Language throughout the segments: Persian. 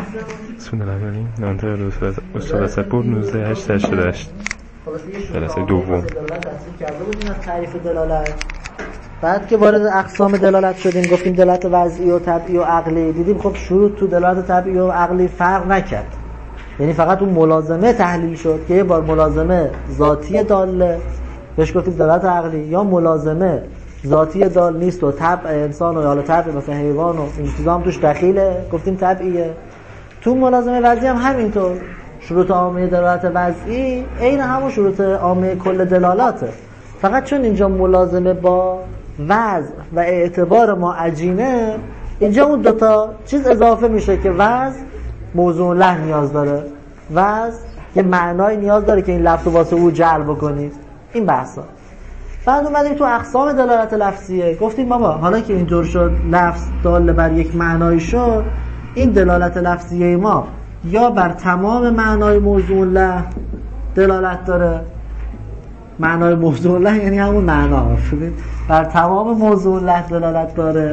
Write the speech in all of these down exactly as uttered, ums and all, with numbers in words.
سون الاولین نانتر استاد سپور نوزده هشت هشتاد و هشت جلسه دوم کرده بودیم از تعریف دلالت. بعد که وارد اقسام دلالت شدیم گفتیم دلالت وضعی و طبعی و عقلی. دیدیم خب شروط تو دلالت طبعی و عقلی فرق نکرد، یعنی فقط اون ملازمه تحلیل شد که یه بار ملازمه ذاتی داله بهش گفتیم دلالت عقلی، یا ملازمه ذاتی دال نیست و طبع انسان و حالا طبع مثل حیوان و این چیزا هم توش دخیله گفتیم طبعیه. تو ملازمه وضعی هم همینطور، شروط عامه دلالت وضعی عین همون شروط عامه کل دلالاته، فقط چون اینجا ملازمه با وضع و اعتبار ما عجینه، اینجا اون دوتا چیز اضافه میشه که وضع موضوع له نیاز داره، وضع یه معنای نیاز داره که این لفظ واسه او جعل بکنید. این بحثا. بعد اومدیم تو اقسام دلالت لفظیه، گفتیم بابا حالا که اینطور شد لفظ دال بر یک معنای شد، این دلالت لفظیه ما یا بر تمام معنای موضوع له دلالت داره، معنای موضوع له یعنی همون معنا، بر تمام موضوع له دلالت داره،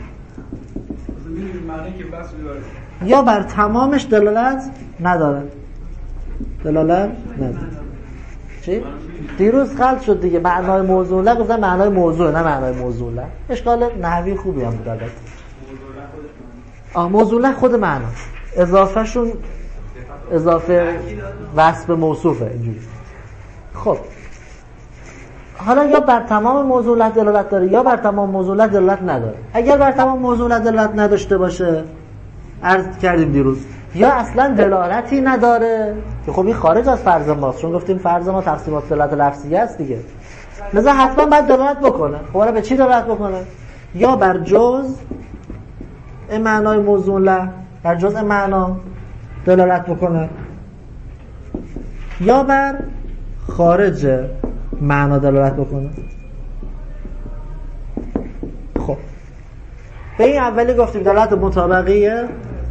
یا بر تمامش دلالت نداره. دلالت نداره. چی؟ دیروز غلط شد دیگه، معنای موضوع له گفتن معنای موضوع نه معنای موضوع له. اشکال نحوی خوبی هم بود البته. آه موضوع له خود معنا، اضافه شون اضافه وصف موصوفه اینجوری. خب حالا یا بر تمام موضوع له دلالت داره یا بر تمام موضوع له دلالت نداره. اگر بر تمام موضوع له دلالت نداشته باشه، عرض کردیم دیروز، یا اصلا دلالتی نداره که خب این خارج از فرض ماست، چون گفتیم فرض ما تقسیمات دلالت لفظیه است دیگه، لذا حتما باید دلالت بکنه. خب حالا به چی دلالت بکنه؟ یا بر جزء معنای موضوع له، بر جزء معنا دلالت بکنه، یا بر خارج معنا دلالت بکنه. خب به این اولی گفتیم دلالت مطابقیه،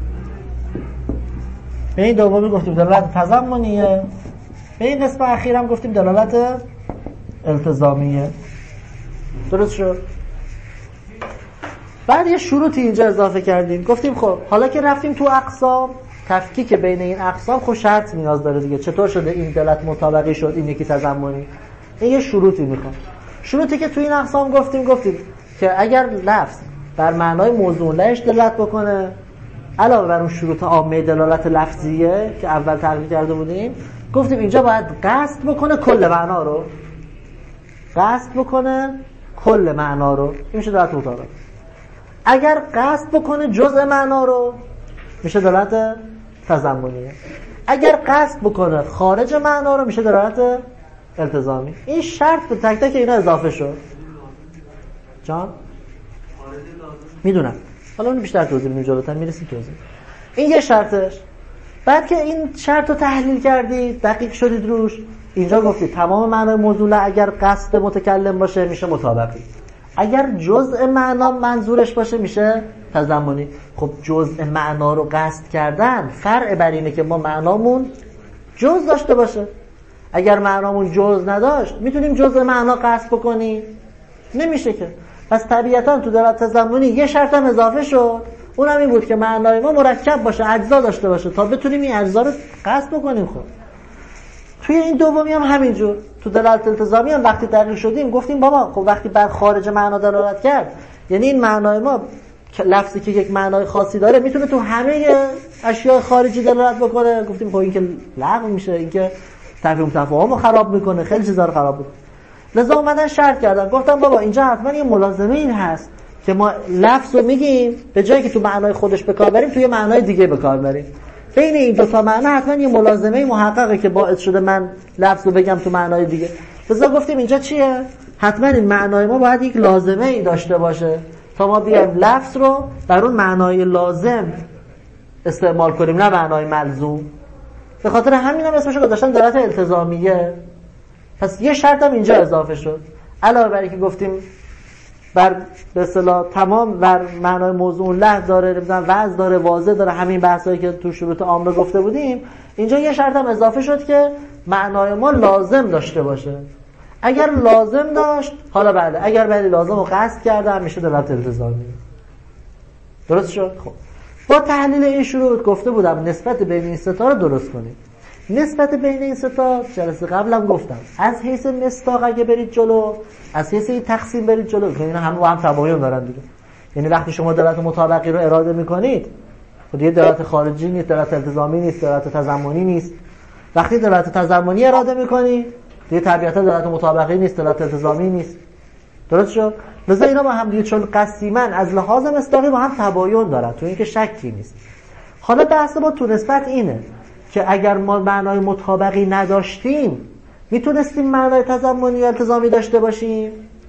به این دومی گفتیم دلالت تضمنیه، به این قسم اخیر هم گفتیم دلالت التزامیه. درست شد؟ بعد یه شروطی اینجا اضافه کردیم، گفتیم خب حالا که رفتیم تو اقسام، تفکیک بین این اقسام خب شرط نیاز داره دیگه. چطور شده این دلالت مطابقی شد این یکی تضمنی؟ این یه شروطی میخواد. شروطی که تو این اقسام گفتیم گفتیم که اگر لفظ بر معنای موضوع لهش دلالت بکنه، علاوه بر اون شروط عامه دلالت لفظیه که اول تعریف کرده بودیم، گفتیم اینجا باید قصد بکنه کل معنا رو، قصد بکنه کل معنا رو، این میشه دلالت مطابق. اگر قصد بکنه جزء معنا رو، میشه دلالت تضمنیه. اگر قصد بکنه خارج معنا رو، میشه دلالت التزامی. این شرط به تک تک اینا اضافه شد. جان میدونم، حالا اون بیشتر توضیح میدیم، جلوتر میرسیم توضیح. این یه شرطش. بعد که این شرط رو تحلیل کردید، دقیق شدید روش، اینجا گفتید تمام معنای موضوع له اگر قصد متکلم باشه میشه مطابقی، اگر جزء معنا منظورش باشه میشه تضمنی. خب جزء معنا رو قصد کردن فرع بر اینه که ما معنامون جزء داشته باشه. اگر معنامون جزء نداشت میتونیم جزء معنا قصد بکنیم؟ نمیشه که. پس طبیعتاً تو دلالت تضمنی یه شرط هم اضافه شد، اونم این بود که معنای ما مرکب باشه، اجزا داشته باشه تا بتونیم این اجزا رو قصد بکنیم. خب توی این دومی هم همینجور، تو دلالت التزامی هم وقتی دقیق شدیم گفتیم بابا خب وقتی بر خارج معنا دلالت کرد، یعنی این معنای ما لفظی که یک معنای خاصی داره میتونه تو همه اشیاء خارجی دلالت بکنه. گفتیم خب این که لغو میشه، این که تفهیم تفاهم رو خراب میکنه، خیلی چیزا رو خراب میکنه. لذا اومدن شرط کردن، گفتم بابا اینجا حتما یه ملازمه این هست که ما لفظ رو میگیم به جایی که تو معنای خودش به کار بریم، توی معنای دیگه به کار بریم. بین این دو تا معنی حتما یه ملازمه محققه که باعث شده من لفظ رو بگم تو معنای دیگه. لذا گفتیم اینجا چیه؟ حتما این معنای ما باید یک لازمه ای داشته باشه تا ما بیایم لفظ رو بر اون معنای لازم استعمال کنیم، نه معنای ملزوم. به خاطر همین هم اسمش رو گذاشتن دلالت التزامیه. پس یه شرط هم اینجا اضافه شد، علاوه بر اینکه گفتیم بر به اصطلاح تمام بر معنای موضوع له داره، مثلا وضع داره، واضح داره، همین بحثایی که تو شروط عامه گفته بودیم، اینجا یه شرط هم اضافه شد که معنای ما لازم داشته باشه. اگر لازم داشت حالا بله، اگر بله لازم رو قصد کرده هم میشه دلالت التزامی. درست شد؟ خب با تحلیل این شروط گفته بودم نسبت بین این سه تا رو درست کنید. نسبت بین این سه تا جلسه قبلم گفتم از حیث مصداق اگه برید جلو، از حیث این تقسیم برید جلو، که اینا هم با هم تباین دارن دیگه. یعنی وقتی شما دلالت مطابقی رو اراده میکنید، خود یه دلالت خارجی نیست، دلالت التزامی نیست، دلالت تضمنی نیست. وقتی دلالت تضمنی اراده میکنید، دیگه طبیعتا دلالت مطابقی نیست، دلالت التزامی نیست. درست شد؟ لذا اینا با هم دیگه چون قسیمن از لحاظ مصداقی با هم تباین دارن، تو اینکه شکی نیست. حالا بحث ما تو نسبت اینه که اگر ما معنای مطابقی نداشتیم میتونستیم معنای تضمنی یا التزامی داشته باشیم؟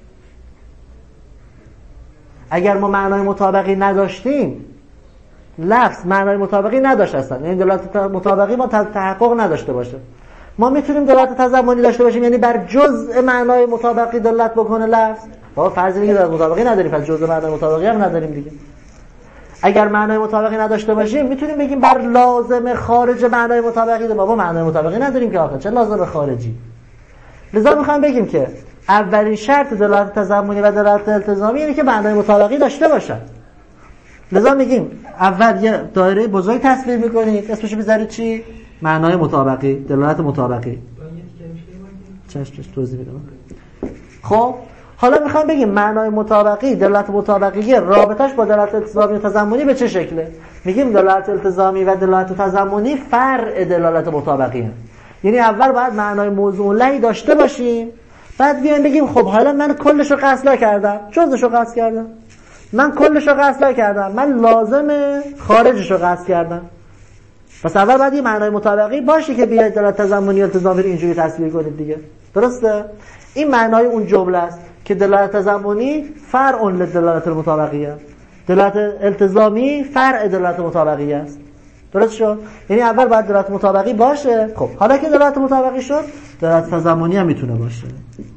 اگر ما معنای مطابقی نداشتیم، لفظ معنای مطابقی نداشت اصلا، یعنی دلالت مطابقی ما تحقق نداشته باشه، ما میتونیم دلالت تضمنی داشته باشیم، یعنی بر جزء معنای مطابقی دلالت بکنه لفظ. بابا فرض میگه دلالت مطابقی نداریم، پس جزء معنای مطابقی هم نداریم دیگه. اگر معنای مطابقی نداشته باشیم میتونیم بگیم بر لازم خارج معنای مطابقی داریم. بابا معنای مطابقی نداریم که آخه چه لازم خارجی. لذا میخوام بگیم که اولین شرط دلالت تضمنی و دلالت التزامی اینه که معنای مطابقی داشته باشن. لذا میگیم اول یه دایره بزرگ تصویر میکنید، اسمش بذارید چی؟ معنای مطابقی، دلالت مطابقی. چشم چشم توضیح میدم. خب حالا میخوام بگیم معنای مطابقی، دلالت مطابقی رابطش با دلالت التزامی و تضمنی به چه شکله؟ میگیم دلالت التزامی و دلالت تضمنی فرع دلالت مطابقی هست. یعنی اول باید معنای موضوع لهی داشته باشیم، بعد بیایم بگیم خب حالا من کلش رو قصد کردم، جزش رو قصد کردم، من کلش رو قصد کردم، من لازم خارجش رو قصد کردم. پس اول باید یه معنای مطابقی باشه که بیاید دلالت تضمنی و التزامی رو اینجوری تصویر کنید دیگه. درسته؟ این معنای اون جمله است که دلالت تضمنی فرع لدلالت المطابقی است، دلالت التزامی فرع دلالت مطابقی است. درست شد؟ یعنی اول باید دلالت مطابقی باشه. خب حالا که دلالت مطابقی شد، دلالت تضمنی هم میتونه باشه،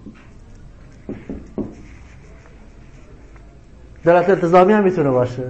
دلالت التزامی هم میتونه باشه.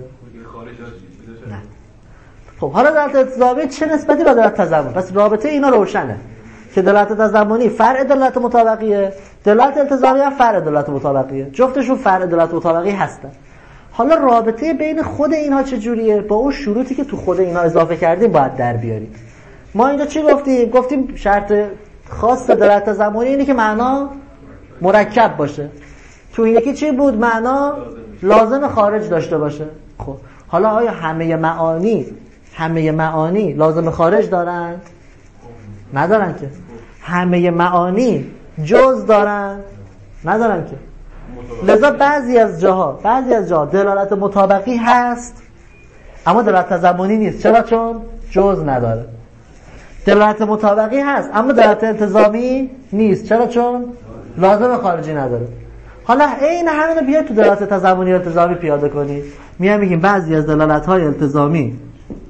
نه. خب حالا دلالت التزامی چه نسبتی با دلالت تضمنی؟ پس رابطه اینا روشنه که دلالت تضمنی فرع دلالت مطابقیه، دلالت التزامی هم فرع دلالت مطابقیه، جفتشون فرع دلالت مطابقی هستن. حالا رابطه بین خود اینها چه جوریه؟ با اون شروطی که تو خود اینا اضافه کردیم باید در بیاریم. ما اینجا چی گفتیم؟ گفتیم شرط خاص دلالت تضمنی اینه که معنا مرکب باشه. تو این یکی چی بود؟ معنا لازم خارج داشته باشه. خب حالا آیا همه معانی همه معانی لازم خارج دارن؟ ندارن که. همه معانی جز دارن؟ ندارن که. لذا بعضی از جاها بعضی از جاها دلالت مطابقی هست اما دلالت تضمنی نیست. چرا؟ چون جز نداره. دلالت مطابقی هست اما دلالت التزامی نیست. چرا؟ چون لازم خارجی نداره. حالا این همینو بیاید تو دلالت تضمنی و التزامی پیاده کنید. میام میگیم بعضی از دلالت‌های التزامی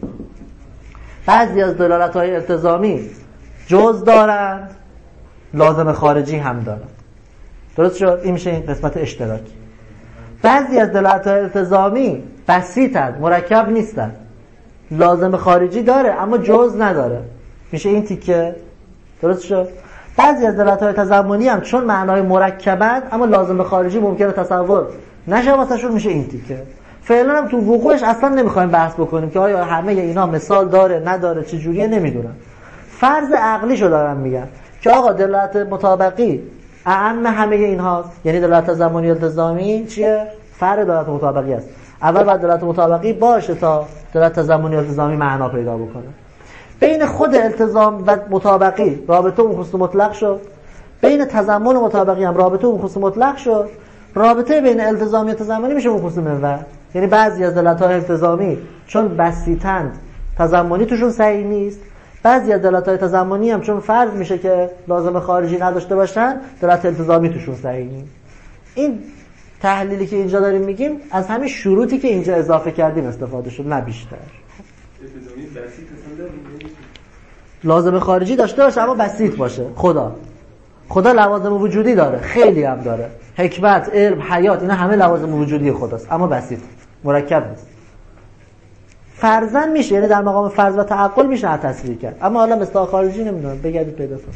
بعضی از دلالت‌های التزامی جز دارند، لازم خارجی هم دارند. درست شد؟ این میشه این قسمت اشتراکی. بعضی از دلالت‌های التزامی بسیطند، مرکب نیستند، لازم خارجی داره اما جز نداره، میشه این تیکه. درست شد؟ بعضی از دلالت‌های تضمنی هم چون معنای مرکبند اما لازم خارجی ممکنه تصور نشه واسهشون، میشه این تیکه. فعلا هم تو وقوعش اصلا نمیخوایم بحث بکنیم که آیا همه اینا مثال داره نداره چه جوریه، نمیدونم. فرض عقلیشو دارم میگم که آقا دلالت مطابقی اعم همه اینهاست، یعنی دلالت تضمنی التزامی چیه؟ فرع دلالت مطابقی است. اول باید دلالت مطابقی باشه تا دلالت تضمنی التزامی معنا پیدا بکنه. بین خود التزام و مطابقی رابطه اون خصوص مطلق شد، بین تضمن و مطابقی هم رابطه اون خصوص مطلق شد. رابطه بین التزامی و تضمنی میشه اون خصوص منور. یعنی بعضی از دلالت‌های التزامی چون بسیطند تضمنی توشون صحیح نیست، بعضی از دلالت‌های تضمنی هم چون فرض میشه که لازم خارجی نداشته باشن دلالت التزامی توشون صحیح نیست. این تحلیلی که اینجا داریم میگیم از همین شروطی که اینجا اضافه کردیم استفاده شد، نه بیشتر. لازم خارجی داشته باشه اما بسیط باشه. خدا خدا لوازم وجودی داره، خیلی هم داره، حکمت، علم، حیات، اینا همه لوازم وجودی خداست اما بسیط، مرکب نیست. فرضاً میشه، یعنی در مقام فرض و تعقل میشه تصویر کرد، اما حالا مثلا خارجی نمیدونم، بگردید پیدا کنید.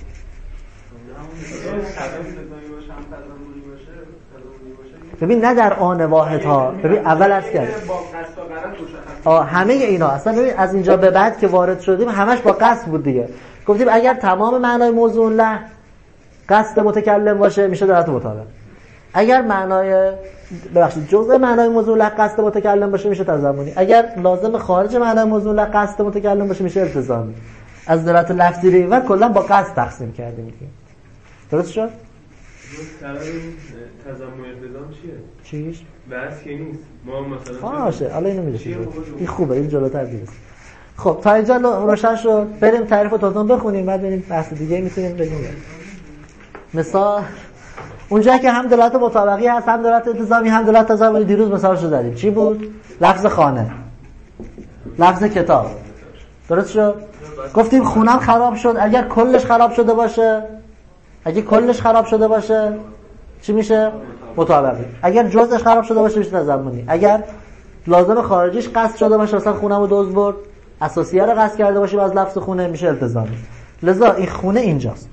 ببین نه در آن واحد ها، ببین اول عرض کرد آه همه اینا اصلا ببین از اینجا به بعد که وارد شدیم همش با قصد بود دیگه. گفتیم اگر تمام معنای موضوع له قصد متکلم باشه میشه دلالت مطابق. اگر معنای ببخشید جزء معنای موضوع له قصد متکلم باشه میشه تضمنی. اگر لازم خارج معنای موضوع له قصد متکلم باشه میشه التزامی. از دلالت لفظی رو اینور کلا با قصد تقسیم کردیم دیگه. درست شد؟ قرار تضمن التزام چیه؟ چیش؟ بحث که نیست. ما مثلا باشه حالا اینو میرسیم. این خوبه این جلوتر میرسیم. خب تا اینجا روشن شد. بریم تعریف تضمن بخونیم بعد بریم بحث دیگه میتونیم بگیم. مثال اونجا که هم دلالت مطابقی هست هم دلالت التزامی هم دلالت تضمنی دیروز مثالشو زدیم. چی بود؟ لفظ خانه. لفظ کتاب. درست شد؟ گفتیم خونم خراب شد. اگر کلش خراب شده باشه اگه کلش خراب شده باشه چی میشه؟ مطابقی. اگر جزءش خراب شده باشه میشه تضمنی. اگر لازم خارجیش قصد شده باشه مثلا خونمو دزد برد اساسیه رو قصد کرده باشه از لفظ خونه میشه التزامی. لذا این خونه اینجاست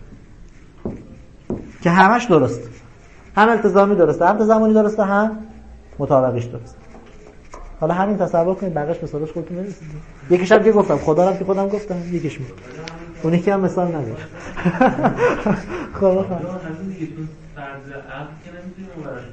که همش درست. هم التزامی درسته هم تضمنی درسته هم مطابقیش درسته. حالا همین تصور کنید بقیش مثالش خودتون برسید. یکیش هم که گفتم خدا رو که خودم گفتم یکیش میگم اون یکی هم مثال نداره. خب همین دیگه تو فرض عقل که نمیتونیم اون براش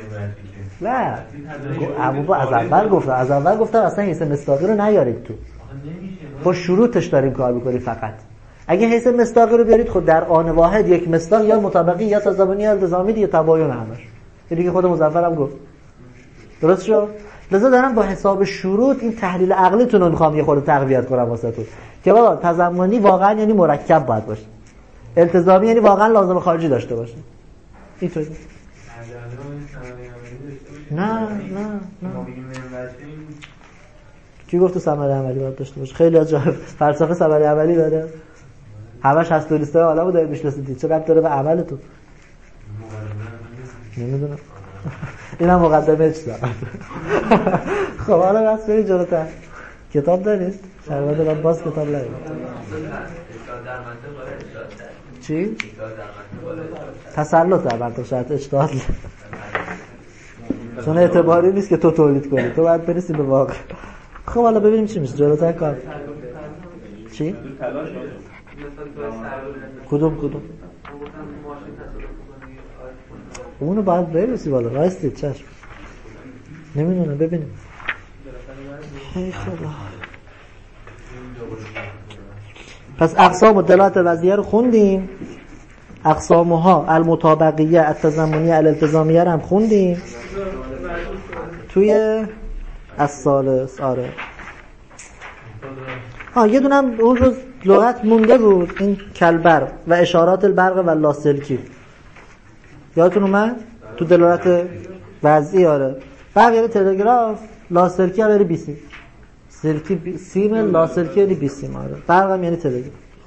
بگیم نه ابو با از اول گفتم از اول گفتم اصلا حیث مصداقی رو نیارید تو با شروطش داریم کار می‌کنیم. فقط اگه حیث مصداقی رو بیارید خود در آن واحد یک مصداق یا مطابقی یا تضمنی یا التزامی دیگه تباین همش دیگه خود مظفر هم گفت. درست شد؟ لذا دارم با حساب شروط این تحلیل عقلیتون رو میخوام یه خورده تقویت کنم واسهتون که بابا تضمنی واقعا یعنی مرکب باید باشه. التزامی یعنی واقعا لازم خارجی داشته باشه. اینطوری. نه نه نه. کی گفت تو ثمره عملی باید داشته باشه؟ خیلی از جالب فلسفه ثمره عملی داره. همش هست تو لیست عالمو دارید میشناسید. چه ربط داره به عملتون؟ نمیدونم. اینم مقدمه چیزا. خب حالا بس برید جلوتر. کتاب دارید؟ شربت بعد باز کتاب لرید. چی؟ تسلط در منطق شرط اجتهاد. چون اعتباری نیست که تو تولید کنی. تو باید برسی به واقع. خب حالا ببینیم چی میشه جلوتر کار. چی؟ کدوم کدوم؟ اونو باید برسی بالا رایستید چشم. نمیدونم ببینیم. ای خدا. پس اقسام و دلالت وضعیه رو خوندیم. اقسامها المطابقیه التضمنیه الالتزامیه رو هم خوندیم توی الثالث. آره ها یه دونم اون روز لغت مونده بود این کلبر و اشارات البرق و لاسلکی یادتون اومد تو دلالت وضعی. آره بقیه تلگراف لاسلکی هم یعنی بیسیم سلکی بی... سیم لاسلکی یعنی بیسیم. آره برق هم یعنی تلگراف. خب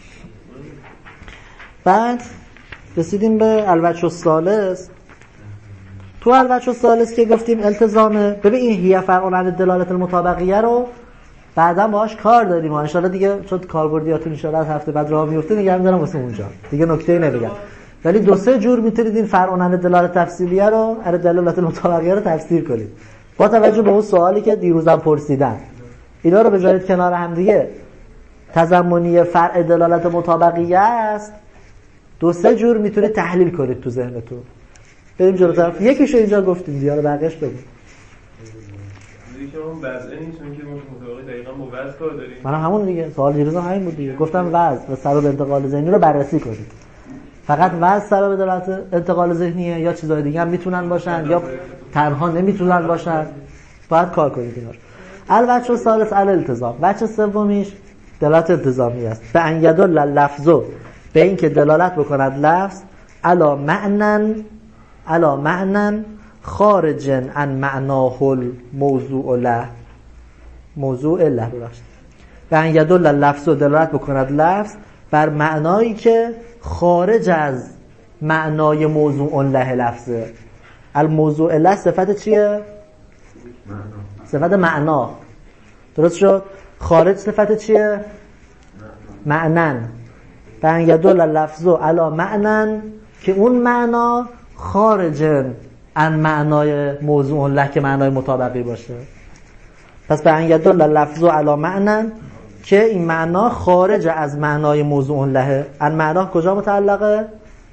بعد رسیدیم به الوجه الثالث. تو الوجه الثالث که گفتیم التزامه. ببین این هی فرع عن دلالت المطابقیه رو بعدا باهاش کار داریم ان شاء الله دیگه چون کاربردیاتون ان شاء الله هفته بعد راه میفته نگه می‌دارم واسه اونجا دیگه نکته‌ای نمیگم. ولی دو سه جور میتونید این فرع عن دلالت تفصیلیه رو ار دلالت المطابقیه رو تفسیر کنید با توجه به اون سوالی که دیروزم پرسیدن. اینا رو بذارید کنار هم دیگه. تضمنی فرع دلالت مطابقیه است. دو سه جور میتونه تحلیل کنید تو ذهنتون. بریم جلوتر. یکیشو اینجا گفتیم دیگه بقیه‌اش بگو. دیگه اون وضع نیست چون که ما مطابقی دقیقاً با وضع کار داریم. من همون دیگه سوال دیروز همین بود دیگه. گفتم وضع و سبب انتقال ذهنی رو بررسی کنید. فقط وضع سبب دلالت انتقال ذهنیه یا چیزای دیگه هم میتونن باشن یا تنها نمیتونن باشن. باید کار کنید اینا. الوجه الثالث الالتزام. وجه سومیش دلالت التزامی است. به ان یدل اللفظ به این که دلالت بکند لفظ علی معنن علی معنن خارج عن معناه الموضوع له موضوع له ببخشید. به ان یدل اللفظ دلالت بکند لفظ بر معنایی که خارج از معنای موضوع له لفظه. الموضوع له صفت چیه؟ صفت معنا. درست شد؟ خارج صفت چیه؟ معنن. به ان یدل اللفظ علی معنن که اون معنا خارج عن معنای موضوع له که معنای مطابقی باشه. پس به ان یدل لفظ علی معنی که این معنا خارج از معنای موضوع له. ان معنا کجا متعلقه؟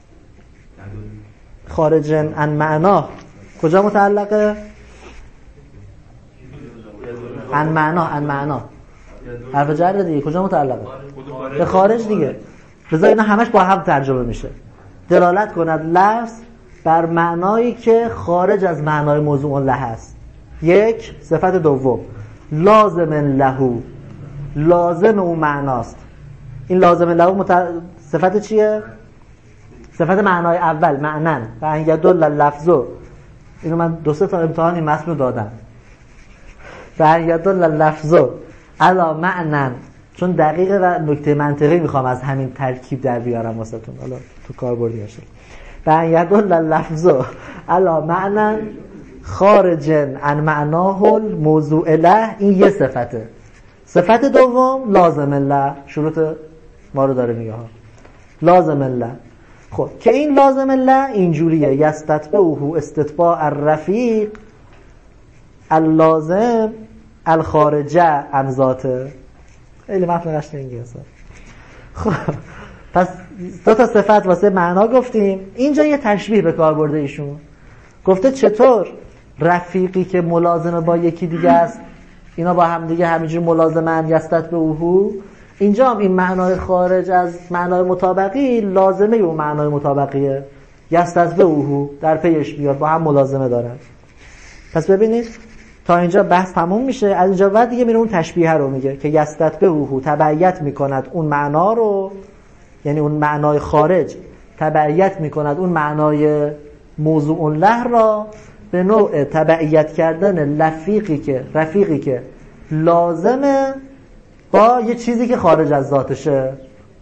خارج ان معنا کجا متعلقه؟ ان معنا ان معنا حرف جر دیگه کجا متعلقه؟ به خارج دیگه. بذار اینا همش با هم ترجمه میشه. دلالت کند لفظ بر معنایی که خارج از معنای موضوع له است. یک، صفت دوم لازم له، لازم اون معناست. این لازم له مت... صفت چیه؟ صفت معنای اول، معنن و ان یدل لفظو. اینو من دو سه تا امتحان این متن رو دادم. و ان یدل لفظو علی معنن، چون دقیقه و نکته منطقی میخوام از همین ترکیب در بیارم واسهتون، حالا تو کاربردی باشه. و ان یدل لفظو علی معنن خارج عن معناه الموضوع له، این یه صفته. صفت دوم لازم له، شروط ما رو داره میگه ها. لازم له. خب که این لازم له اینجوریه: یستتبعه استتباع الرفیق اللازم الخارجه عن ذاته. خیلی متن قشنگی هست. خب پس دو تا صفت واسه معنا گفتیم. اینجا یه تشبیه به کار برده ایشون. گفته چطور رفیقی که ملازمه با یکی دیگه است، اینا با هم دیگه همینجور ملازمن، یستتبعه. اینجا هم این معنای خارج از معنای مطابقی لازمه اون معنای مطابقیه، یستتبعه در پیش بیاد، با هم ملازمه دارن. پس ببینید تا اینجا بحث تموم میشه. از اینجا بعد دیگه میره اون تشبیه رو میگه که یستتبعه تبعیت میکند اون معنا رو، یعنی اون معنای خارج تبعیت میکند اون معنای موضوع له را به نوع تبعیت کردن لفیقی که رفیقی که لازمه با یه چیزی که خارج از ذاتشه.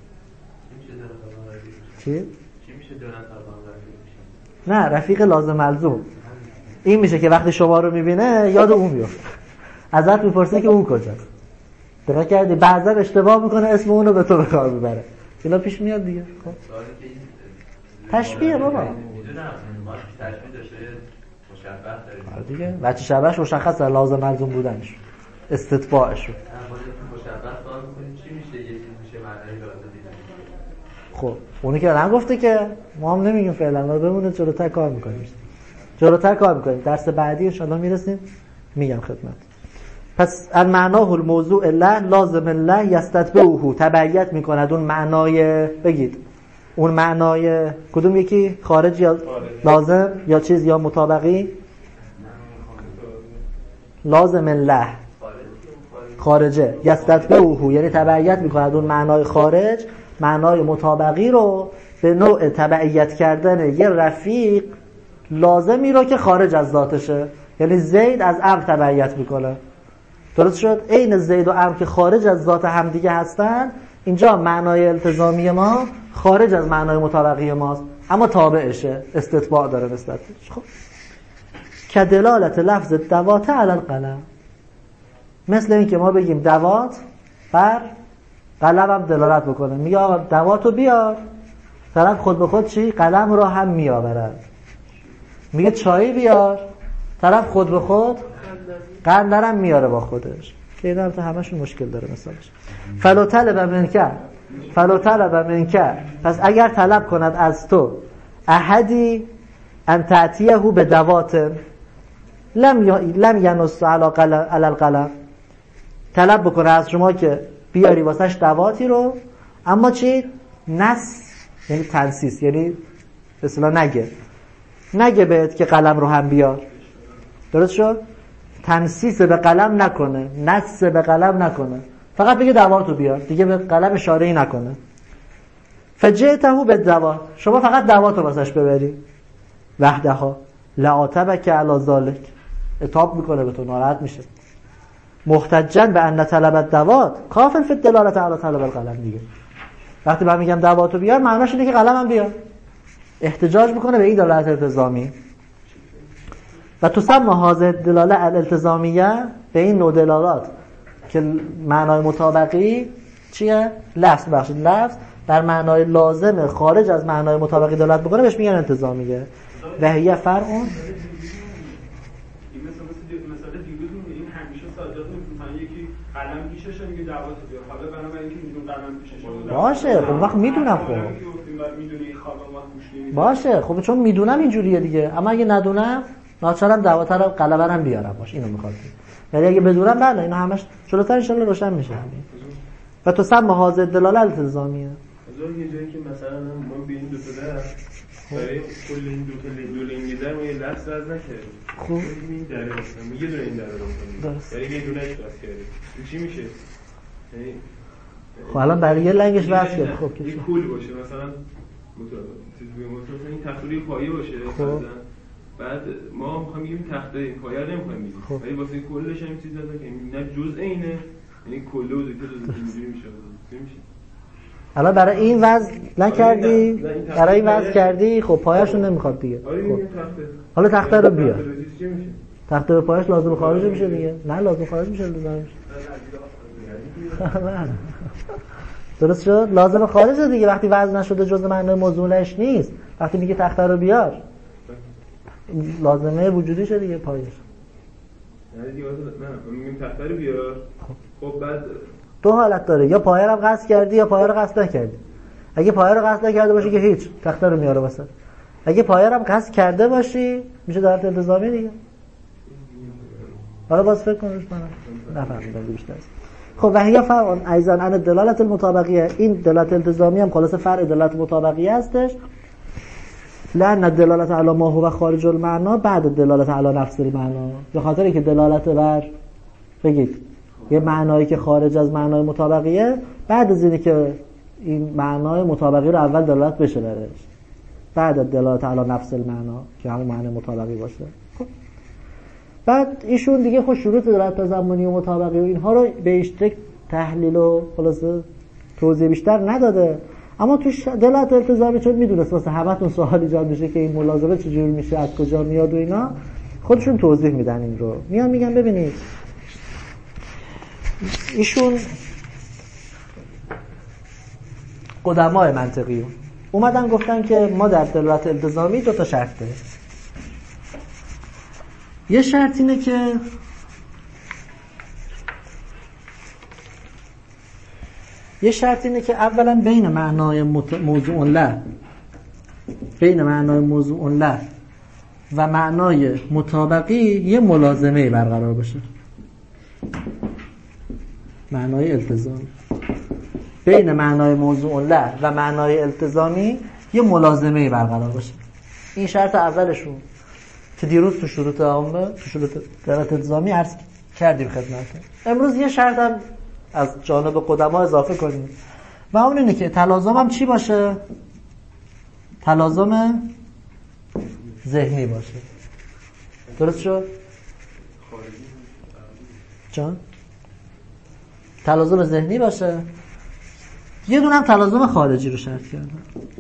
چی؟ چی میشه دو نفر؟ نه، رفیق لازم ملزوم این میشه که وقتی شما رو میبینه یاد اون میفته، ازت میپرسه که اون کجاست. دقیق کردی؟ بعضا اشتباه میکنه اسم اون رو به تو به کار میبره. اینا پیش میاد دیگه. خب تشبیه بابا میدونم تشبیه داشته مشبه داره دیگه. بچه شبهش مشخصه لازم ملزوم بودنش، استتباعش رو. چی میشه یه چیز میشه معنی لازم دیدن؟ خب اونی که الان گفته که ما هم نمیگیم فعلا، ما بمونه جلوتر کار میکنیم. جلوتر کار میکنیم. درس بعدی ان شاءالله میرسیم میگم خدمت. پس المعناه الموضوع له لازم له یستتبعه تبعیت میکند اون معنای، بگید اون معنای کدوم یکی؟ خارج یا لازم یا چیز یا مطابقی؟ لازم له خارجه. یستتبعه یعنی تبعیت میکند اون معنای خارج معنای مطابقی رو به نوع تبعیت کردن یه رفیق لازمی رو که خارج از ذاتشه. یعنی زید از عمر تبعیت میکنه. درست شد؟ عین زید و عمر که خارج از ذات هم دیگه هستن، اینجا معنای التزامی ما خارج از معنای مطابقی ماست اما تابعشه، استتباع داره نسبتش. خب که دلالت لفظ دوات علی القلم، مثل این که ما بگیم دوات بر قلم هم دلالت بکنه. میگه آقا دواتو بیار، طرف خود به خود چی؟ قلم رو هم میآورد. میگه چایی بیار، طرف خود به خود قندرم میاره با خودش. که این هم همشون مشکل داره مثالش. فلو طلب منکه فلو طلب منکه، پس اگر طلب کند از تو احدی ان تعتیه به دوات لم ی... لم ینص علی القلم، طلب بکنه از شما که بیاری واسش دواتی رو، اما چی؟ نص یعنی تنصیص، یعنی به اصطلاح نگه نگه بهت که قلم رو هم بیار. درست شد؟ تنصیص به قلم نکنه، نص به قلم نکنه، فقط بگه دواتو بیار، دیگه به قلم اشاره‌ای نکنه. فجئته به دوات، شما فقط دواتو واسش ببری وحدها لعاتبک علی ذلک، عتاب میکنه به تو، ناراحت میشه. محتجاً به ان طلب الدوات کافر فی الدلالت علی طلب القلم. دیگه وقتی من میگم دواتو بیار معناش اینه که قلمم بیار، احتجاج میکنه به این دلالت التزامی. و تسمى هذه الدلاله الالتزامیه، به این نوع دلالات که معنای مطابقی چیه؟ لفظ بخشید لفظ در معنای لازم خارج از معنای مطابقی دلالت بکنه بهش میگن التزامیه. و هی فرق اون این مثلا مثلا دیروز میگیم همیشه صادق جواب بده. حالا بنابراین اینکه میدون قلم پیشش باشه خب وقت میدونم خب میدونی خواب وقت گوش باشه خب چون میدونم اینجوریه دیگه، اما اگه ندونم ناچارم دعوت رو قلبرم بیارم باش. اینو میخواد یعنی اگه بدونم بله اینا همش جلوتر ان شاء الله روشن میشه. و تو سم حاضر دلاله التزامیه. از یه جایی که مثلا ما به این دو تا در برای کل این دو تا لنگ لنگ در ما یه لفظ از نکردیم. خوب این در اصلا میگه دونه این در رو درست. یعنی یه دونه اش بس کردیم. چی میشه؟ یعنی خب الان برای یه لنگش بس کرد. خب یه کل باشه مثلا مطابق چیز بگم مثلا این تخته پایه باشه مثلا بعد ما میخوایم بگیم تخته پایه رو نمیخوایم بگیم ولی واسه کلش هم چیز داده که نه جزء اینه یعنی کله و ذکر اینجوری میشه میشه. الان برای این وضع نکردی برای این وضع کردی خب پایه‌شو نمیخواد دیگه. خب حالا تخته رو بیار تخته به پایه‌اش لازم خارج میشه دیگه. نه لازم خارج میشه لازم میشه درست شد لازم خارج دیگه. وقتی وضع نشده جزء معنای موضوعش نیست. وقتی میگه تخته رو بیار لازمه وجودیشه دیگه پایه‌اش. یعنی دیگه نه میگیم تخته رو بیار. خب بعد دو حالت داره، یا پایه رو قصد کردی یا پایه رو قصد نکردی. اگه پایه رو قصد نکرده باشی که هیچ تخته رو میاره واسه. اگه پایه رو هم قصد کرده باشی میشه دلالت التزامی دیگه. حالا باز فکر کن روش منم نفهمیدم بیشتر. خب و هي فرع ایضا عن دلالت المطابقیه. این دلالت التزامی هم خلاص فرع دلالت مطابقیه هستش. لأن الدلالت علی ما هو خارج المعنا بعد دلالت علی نفس المعنا. به خاطر اینکه دلالت بر بگید یه معنایی که خارج از معنای مطابقیه بعد از اینه که این معنای مطابقی رو اول دلالت بشه برش بعد دلالت علی نفس المعنا که همون معنی مطابقی باشه. خب بعد ایشون دیگه خود شروط دلالت تضمنی و مطابقی و اینها رو به اشتراک تحلیل و خلاصه توضیح بیشتر نداده. اما تو دلالت التزامی چون میدونست واسه همتون سوال ایجاد میشه که این ملازمه چجوری میشه از کجا میاد و اینا خودشون توضیح میدن این رو. میان میگن ببینید ایشون قدمای منطقی اومدن گفتن که ما در دلالت التزامی دو تا شرط داریم. یه شرط اینه که یه شرط اینه که اولا بین معنای موضوع له بین معنای موضوع له و معنای مطابقی یه ملازمه برقرار باشه. معنای التزامی بین معنای موضوع له و معنای التزامی یه ملازمه برقرار باشه. این شرط اولشون که دیروز تو شروط عامه تو شروط دلالت التزامی عرض کردیم خدمتتون. امروز یه شرط هم از جانب قدما اضافه کنیم و اون اینه که تلازم هم چی باشه؟ تلازم ذهنی باشه. درست شد؟ جان؟ تلازم ذهنی باشه. یه دونه هم تلازم خارجی رو شرط کردن.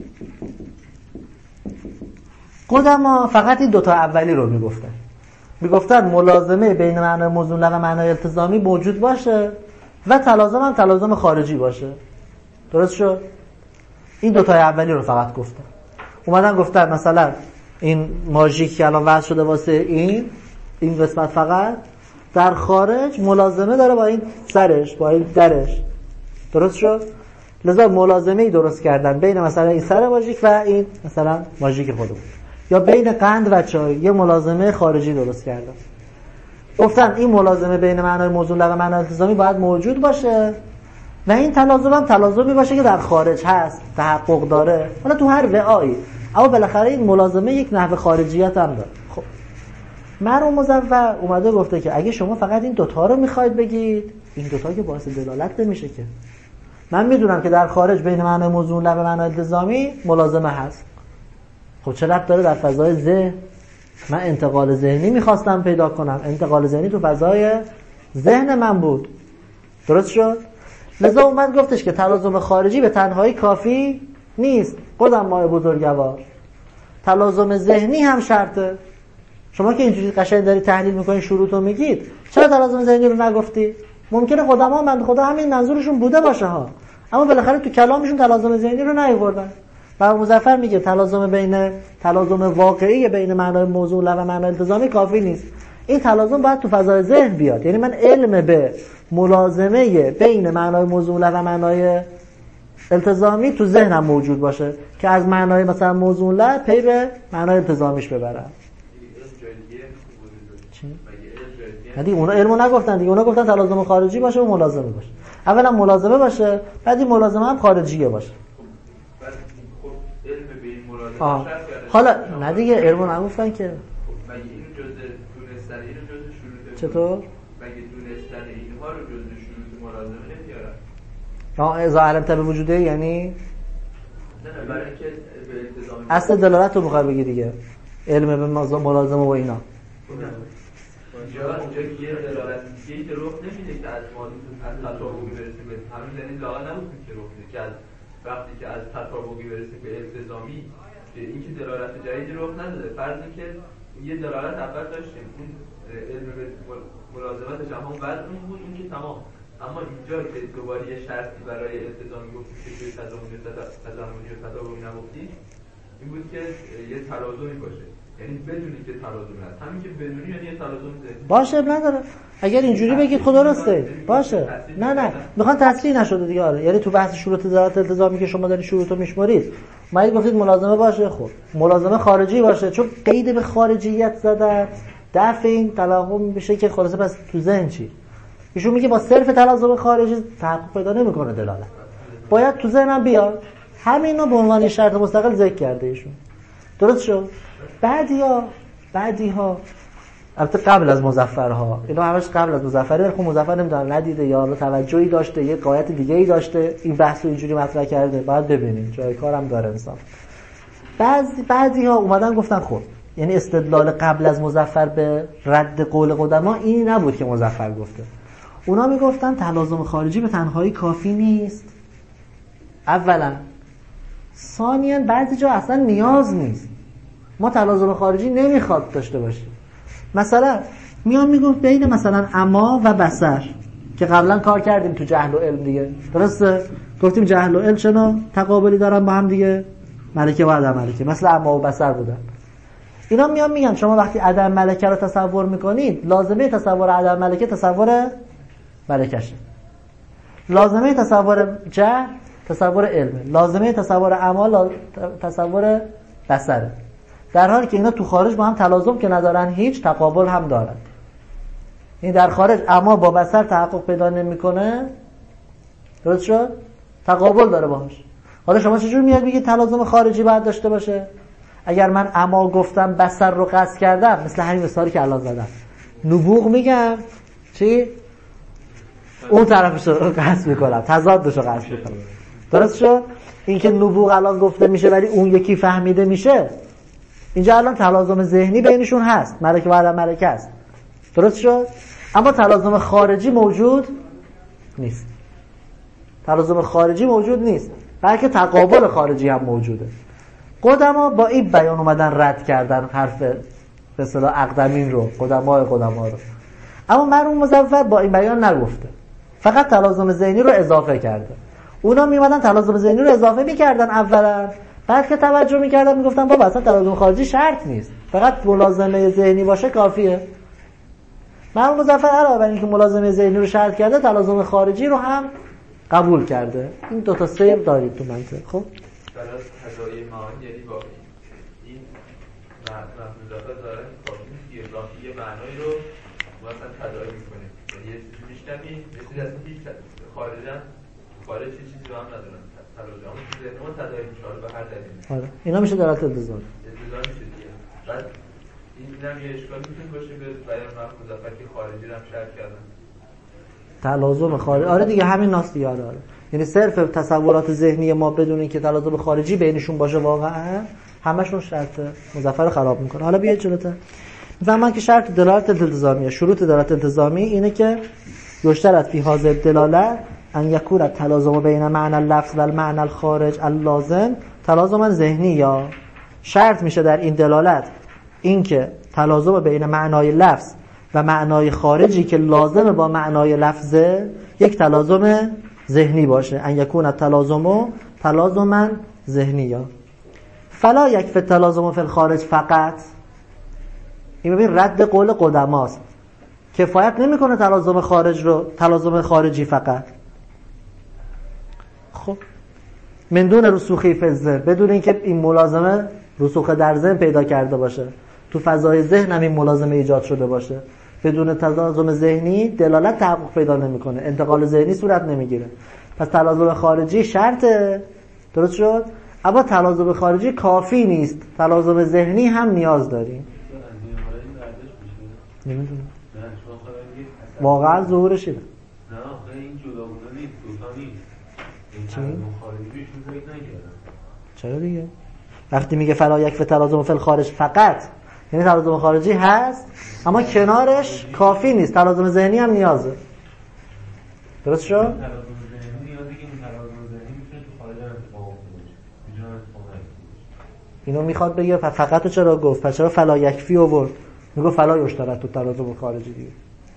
قدما فقط این دوتا اولی رو میگفتن. میگفتن ملازمه بین معنای موضوع له و معنای التزامی موجود باشه و تلازم هم تلازم خارجی باشه. درست شد؟ این دوتا اولی رو فقط گفتن. اومدن گفتن مثلا این ماژیک که الان وضع شده واسه این این قسمت فقط در خارج ملازمه داره با این سرش با این درش. درست شد؟ لذا ملازمه‌ای درست کردن بین مثلا این سر ماژیک و این مثلا ماژیک خودمون یا بین قند و چای یه ملازمه خارجی درست کردن. گفتن این ملازمه بین معنای موضوع له و معنای التزامی باید موجود باشه و این تلازم هم تلازمی باشه که در خارج هست تحقق داره حالا تو هر وعایی اما بالاخره این ملازمه یک نحو خارجیت هم داره. خب مرحوم مظفر اومده گفته که اگه شما فقط این دوتا رو میخواید بگید این دوتا که باعث دلالت نمیشه که من میدونم که در خارج بین معنای موضوع له و معنای التزامی ملازمه هست. خب چه ربط داره در فضای ذهن؟ من انتقال ذهنی میخواستم پیدا کنم. انتقال ذهنی تو فضای ذهن من بود. درست شد؟ لذا اومد گفتش که تلازم خارجی به تنهایی کافی نیست. خودم مای بزرگوار تلازم ذهنی هم شرطه. شما که اینجوری قشنگ داری تحلیل میکنی شروطو میگید چرا تلازم ذهنی رو نگفتی؟ ممکنه قدما بنده خدا همین منظورشون بوده باشه ها اما بالاخره تو کلامشون تلازم ذهنی رو نیاوردن. و مظفر میگه تلازم بین تلازم واقعی بین معنای موضوع له و معنای التزامی کافی نیست. این تلازم باید تو فضای ذهن بیاد. یعنی من علم به ملازمه بین معنای موضوع له و معنای التزامی تو ذهنم موجود باشه که از معنای مثلا موضوع له پی به معنای التزامیش ببرم. دیگه اونا علمو نگفتن دیگه، اونا گفتن تلازم خارجی باشه و ملازمه باشه. اولا ملازمه باشه، بعد این ملازمه هم خارجیه باشه. آه. حالا نه دیگه علمو نگفتن که. مگه اینو جزء دونستن اینو جزء شروط چطور؟ مگه دونستن اینها رو جزء شروط ملازمه نمیارن؟ آه اذا علمت به وجوده یعنی نه نه برای اینکه به التزام اصل دلالت رو میخوای بگی دیگه، علم به ملازمه و اینا. اونجا اونجا یه دلالت دیگه‌ای که رخ نمیده که از ماضی از تطابقی برسیم به همین یعنی لاغر نبود که رخ میده که از وقتی که از تطابقی برسیم به التزامی که این که دلالت جدیدی رخ نداده، فرض که یه دلالت اول داشتیم اون علم به ملازمتش هم همون بعد اون بود این که تمام، اما اینجا که دوباره یه شرطی برای التزامی گفتیم که توی تضامنی و تضامنی و تطابقی نگفتیم این بود که یه تلازمی باشه، یعنی بدونی که تلازم هست، همین که بدونی یعنی یه تلازم ذهنی باشه اب نداره. اگر اینجوری بگید خود درسته باشه. نه نه میخوان تصریح نشده دیگه. آره یعنی تو بحث شروط دلالت التزامی که شما دارین شروطو میشمارید ما گفتید ملازمه باشه، خب ملازمه خارجی باشه چون قید به خارجیت زدن دفع این تلازم میشه که خلاصه پس تو ذهن چی؟ ایشون میگه با صرف تلازم خارجی تحقق پیدا نمیکنه دلالت، باید تو ذهنم بیاد. همینو به عنوان شرط مستقل ذکر کرده ایشون. درست شد؟ بعدیا بعدیها البته قبل از مظفرها، اینا همش قبل از مظفره، خب مظفر نمیدونم ندیده یا حالا توجهی داشته یه غایت دیگه ای داشته این بحثو اینجوری مطرح کرده، بعد ببینیم جای کارم داره انسان. بعضی بعضیها اومدن گفتن خب یعنی استدلال قبل از مظفر به رد قول قدما این نبود که مظفر گفته. اونا میگفتن تلازم خارجی به تنهایی کافی نیست اولا، ثانیاً بعضی جا اصلا نیاز نیست، ما تلازم خارجی نمیخواد داشته باشیم. مثلا میان میگم بین مثلا اما و بصر که قبلا کار کردیم تو جهل و علم دیگه، درسته؟ گفتیم جهل و علم چنا تقابلی دارن با هم دیگه، ملکه و عدم ملکه، مثل اما و بصر بودن. اینا میان میگن شما وقتی عدم ملکه رو تصور میکنید لازمه تصور عدم ملکه تصور ملکشه، لازمه تصور جهل تصور علمه، لازمه تصور اما تصور بصره، در حالی که اینا تو خارج با هم تلازم که ندارن هیچ تقابل هم دارن. این در خارج اما با بصر تحقق پیدا نمیکنه، درست شد؟ تقابل داره باهاش. حالا شما چجور میاد میگید تلازم خارجی باید داشته باشه؟ اگر من اما گفتم بصر رو قصد کردم، مثل همین مثالی که الان زدم، نبوغ میگم چی؟ اون طرفش رو قصد میکنم، تضادش رو قصد میکنم. درست شد؟ این که نبوغ الان گفته میشه ولی اون یکی فهمیده میشه، اینجا الان تلازم ذهنی بینشون هست، ملکه و عدم ملکه است. درست شد؟ اما تلازم خارجی موجود نیست. تلازم خارجی موجود نیست، بلکه تقابل خارجی هم موجوده. قدما با این بیان اومدن رد کردن حرف به اصطلاح اقدمین رو، قدمای قدما رو. اما مرحوم مظفر با این بیان نگفته، فقط تلازم ذهنی رو اضافه کرده. اونا میومدن تلازم ذهنی رو اضافه میکردن اولا، بعد که توجه میکردن میگفتن بابا اصلا تلازم خارجی شرط نیست، فقط ملازمه ذهنی باشه کافیه. مرحوم مظفر علاوه بر اینکه ملازمه ذهنی رو شرط کرده، تلازم خارجی رو هم قبول کرده. این دو تا سیر دارید تو منطق. خب برای تضای معانی یعنی با این مرحوم مظفر داره کافی نیست یه معنایی رو مثلا تضای میکنه، یعنی یه چیزی میشنمی مثل از هیچ خارجا خارج چیزی رو هم ندارن تلازم تو ذهن ما تضای میشه به هر دلیلی. آره اینا میشه دلالت التزام. التزام میشه دیگه. بعد این هم یه اشکال میتونه باشه به بیان مرحوم مظفر که خارجی رو هم شرط کردن. تلازم خارجی آره دیگه همین ناس دیگه. آره یعنی صرف تصورات ذهنی ما بدون اینکه تلازم خارجی بینشون باشه واقعا همشون شرط مظفر رو خراب میکنه. حالا بیاید جلوتر میفهمن که شرط دلالت التزامیه، شروط دلالت التزامی اینه که یشترط فی هذه الدلاله ان یکون التلازم بین معنی اللفظ و المعنی الخارج اللازم تلازم ذهنی، یا شرط میشه در این دلالت اینکه تلازم بین معنای لفظ و معنای خارجی که لازم با معنای لفظه یک تلازم ذهنی باشه. ان یکون التلازم تلازما ذهنیا فلا یکفی التلازم فی الخارج فقط. این ببین رد قول قدماست کفایت نمیکنه تلازم خارج رو تلازم خارجی فقط. خب من دون رسوخی فی الذهن، بدون اینکه این ملازمه رسوخ در ذهن پیدا کرده باشه، تو فضای ذهن هم این ملازمه ایجاد شده باشه، بدون تلازم ذهنی دلالت تحقق پیدا نمیکنه، انتقال ذهنی صورت نمیگیره. پس تلازم خارجی شرطه، درست شد؟ اما تلازم خارجی کافی نیست، تلازم ذهنی هم نیاز داریم. نمیدونم واقعا ظهورش اینه. نه آخه این جداگونه نیست، دوتا نیست. این چی؟ تلازم خارجی بهشون فکر نکردم. چرا دیگه؟ وقتی میگه فلا یکفی تلازم فی الخارج فقط، یعنی تلازم خارجی هست اما کنارش کافی نیست، تلازم ذهنی هم نیازه. درست شد؟ تلازم ذهنی نیازه که این تلازم ذهنی میتونه تو خارج هم اتفاق افتاده باشه. اینجا هم اتفاق نیفتاده. اینو میخواد بگه فقط چرا گفت؟ پس چرا فلا یکفی آورد؟ میگه فلا یشترط تو تلازم خارجی دیگه.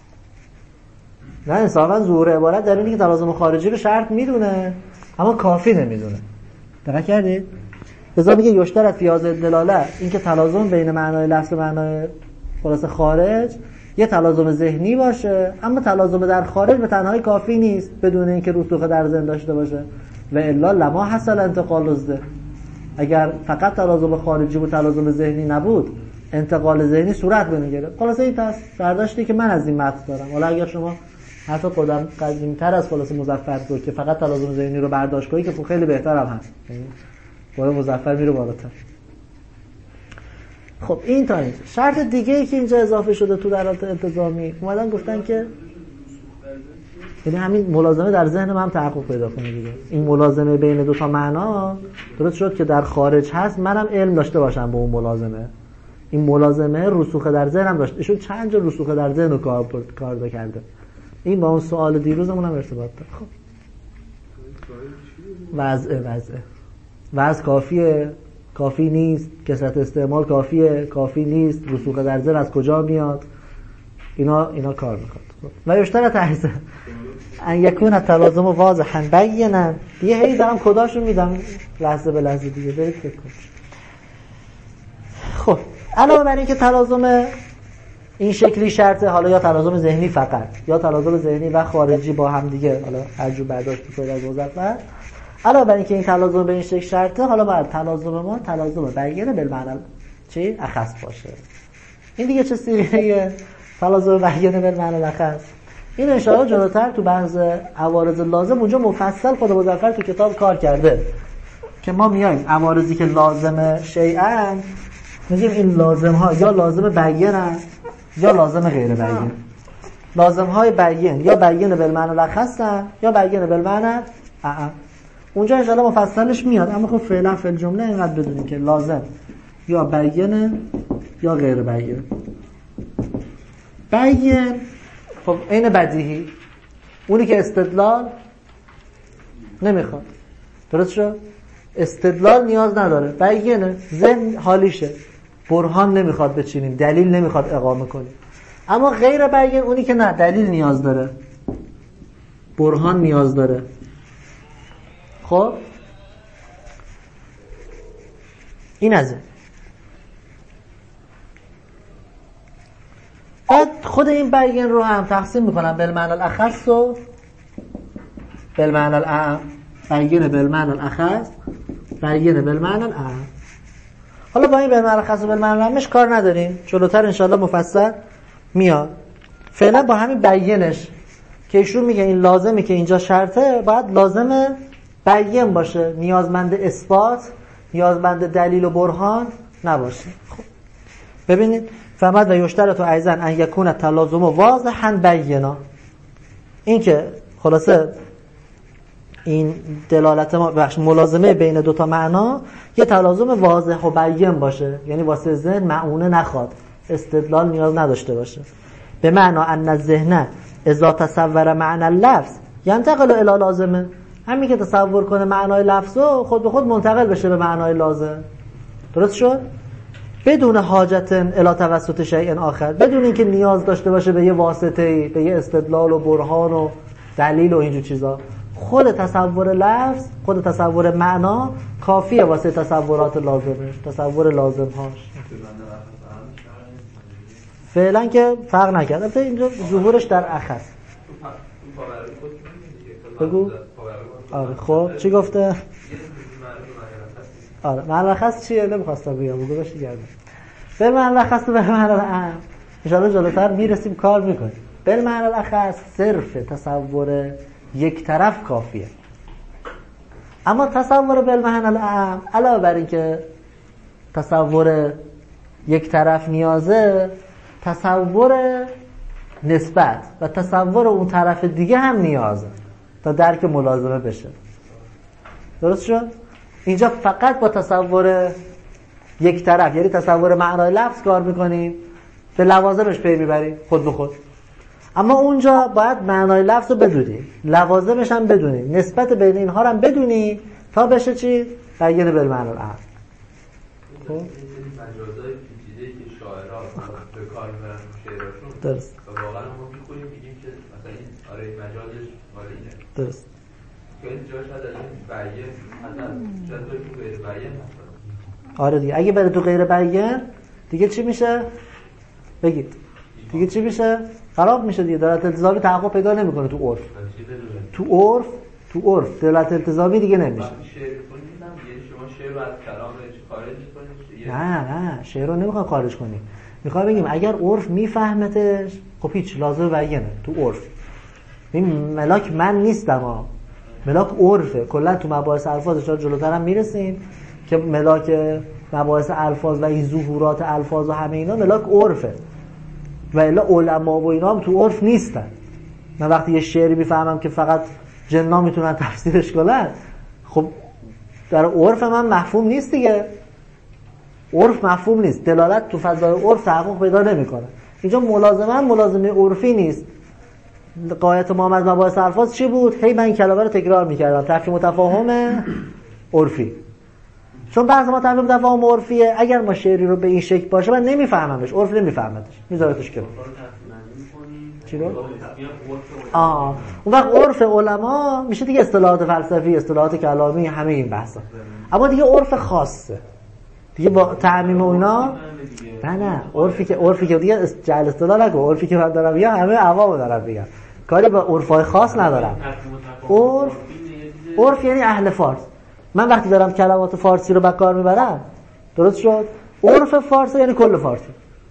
نه انصافا ظهور عبارت در اینه که تلازم خارجی رو شرط میدونه اما کافی نمیدونه. دقت کردید؟ لذا میگه یشترط فی هذا الدلاله، این که تلازم بین معنای لفظ و معنای خلاص خارج یه تلازم ذهنی باشه، اما تلازم در خارج به تنهایی کافی نیست بدون اینکه رسوخ در ذهن داشته باشه. و الا لما حصل انتقال الذهن، اگر فقط تلازم خارجی و تلازم ذهنی نبود انتقال ذهنی صورت نمیگیره. خلاصه این تاست برداشتی که من از این متن دارم. حالا اگر شما حتی قدم قدیم‌تر از خلاص مظفر رو که فقط تلازم ذهنی رو برداشت کنی که خیلی بهتر هم هست، بالا مظفر میره بالاتر. خب این تا اینجا. شرط دیگه ای که اینجا اضافه شده تو دلالت التزامی اومدن گفتن که یعنی همین ملازمه در ذهن من تحقق پیدا کنه دیگه. این ملازمه بین دو تا معنا درست شد که در خارج هست، منم علم داشته باشم به اون ملازمه. این ملازمه رسوخ در ذهن هم داشته. ایشون چند جا رسوخ در ذهن رو کار کار کرده. این با اون سوال دیروزمون هم ارتباط داره. خب وضع وضع وضع کافیه، کافی نیست، کثرت استعمال کافیه، کافی نیست، رسوخ در ذهن از کجا میاد، اینا اینا کار میخواد. و یشترط احسن ان یکون تلازم واضحا بینا، دیگه هی دارم کداشو میدم لحظه به لحظه دیگه برید فکر کنید. خب علاوه بر این که تلازم این شکلی شرطه، حالا یا تلازم ذهنی فقط یا تلازم ذهنی و خارجی با هم دیگه، حالا هر جو برداشت بکنید از مظفر، علاوه بر این که این تلازم به این شکل شرطه، حالا باید تلازم ما تلازم بیانه بالمعنی چی اخص باشه. این دیگه چه سیریه تلازم بیانه بالمعنی اخص؟ این ان شاء الله جلوتر تو بحث عوارض لازم اونجا مفصل خود مظفر تو کتاب کار کرده که ما میایم عوارضی که لازم شیئا میگیم این لازم ها یا لازم بیانه یا لازم غیر بیان. لازم های بیان یا بیان بالمعنی الاخص یا بیان بالمعنی اعم. اونجا ان شاء الله مفصلش میاد، اما خب فعلا فی الجمله اینقدر بدونیم که لازم یا بیان یا غیر بیان. بیان خب این بدیهی، اونی که استدلال نمیخواد، درست شد؟ استدلال نیاز نداره، بیانه ذهن حالیشه، برهان نمیخواد بچینیم، دلیل نمیخواد اقامه کنیم. اما غیر بیان اونی که نه دلیل نیاز داره، برهان نیاز داره. خب این از این. بعد خود این بیان رو هم تقسیم میکنم بالمعنی الاخص و بالمعنی الاعم. بیان بالمعنی الاخص، بیان بالمعنی الاعم. حالا با این بالمعنی الاخص و بالمعنی الاعمش کار نداریم، جلوتر انشاءالله مفصل میاد. فعلا با همین بیانش که ایشون میگه این لازمی که اینجا شرطه باید لازمه بیان باشه، نیازمند اثبات، نیازمند دلیل و برهان نباشه. خب ببینید فهمد و یشترط و ایضا ان یکون تلازم واضحا بینا، این که خلاصه این دلالت ما بخش ملازمه بین دو تا معنا یه تلازم واضح و بیان باشه، یعنی واسه ذهن معونه نخواد، استدلال نیاز نداشته باشه. به معنا ان الذهن اذا تصور معنی اللفظ ينتقل الى لازمه، همین که تصور کنه معنای لفظو خود به خود منتقل بشه به معنای لازم. درست شد؟ بدون حاجت الی توسط شیء آخر، بدون اینکه نیاز داشته باشه به یه واسطه‌ای، به یه استدلال و برهان و دلیل و اینجور چیزا. خود تصور لفظ، خود تصور معنا کافیه واسه تصورات لازمش، تصور لازم هاش. فعلا که فرق نکرد. البته اینجا ظهورش در اخص. بگو. آره خب چی گفته؟ آره ملخص چیه؟ نمیخواستم بگم بگو باشی گردم. به ملخص به معنی الاعم ان شاء الله جلوتر میرسیم کار میکنیم. به معنی الاخص صرف تصور یک طرف کافیه. اما تصور به معنی الاعم علاوه بر این که تصور یک طرف نیازه، تصور نسبت و تصور اون طرف دیگه هم نیازه تا درک ملازمه بشه. درست شد؟ اینجا فقط با تصور یک طرف یعنی تصور معنای لفظ کار میکنیم، به لوازمش پی میبریم خود به خود. اما اونجا باید معنای لفظ رو بدونیم، لوازمش هم بدونیم، نسبت بین اینها رو هم بدونیم تا بشه چی؟ بیان بالمعنی الاعم. خب مجازای پیچیده‌ای که شاعرها به کار میبرن شعراشون درست. و واقعا ما میخونیم میگیم که مثلا این آره مجازش مال اینه. درست. که این جاش هست از این بیان مثلا چند تا تو غیر بیان هست. آره دیگه اگه بره تو غیر بیان دیگه چی میشه؟ بگید. دیگه چی میشه؟ خراب میشه دیگه. دلالت التزامی تحقق پیدا نمیکنه تو عرف. تو عرف تو عرف دلالت التزامی دیگه نمیشه. شما شعر رو از کلام خارج کنید؟ نه نه شعر رو نمیخوام خارج کنیم. میخوام بگیم اگر عرف میفهمتش خب هیچ لازم بیانه تو عرف. این ملاک من نیستم ها. ملاک عرفه. کلا تو مباحث الفاظ اشاره جلوتر هم میرسیم که ملاک مباحث الفاظ و این ظهورات الفاظ و همه اینا ملاک عرفه. و الا علما و اینا هم تو عرف نیستن. من وقتی یه شعری میفهمم که فقط جنا میتونن تفسیرش کنن، خب در عرف من مفهوم نیست دیگه. عرف مفهوم نیست. دلالت تو فضای عرف تحقق پیدا نمیکنه. اینجا ملازمه هم ملازمه عرفی نیست. قایت ما از مباحث الفاظ چی بود؟ هی من این کلمه رو تکرار میکردم. تفهیم و تفاهم عرفی. چون بعضی ما تفهیم و تفاهم عرفیه، اگر ما شعری رو به این شکل باشه من نمیفهممش، عرف نمیفهمتش، میذارتش کنار. چی رو؟ آه اون وقت عرف علما میشه دیگه اصطلاحات فلسفی، اصطلاحات کلامی، همه این بحثا. اما دیگه عرف خاصه دیگه با تعمیم و اینا. نه نه عرفی که عرفی که دیگه جعل اصطلاح نگو. عرفی که من دارم یا همه عوامو دارم میگم، کاری با عرفای خاص ندارم. عرف عرف یعنی اهل فارس. من وقتی دارم کلمات فارسی رو به کار میبرم، درست شد؟ عرف فارسی یعنی کل فارسی،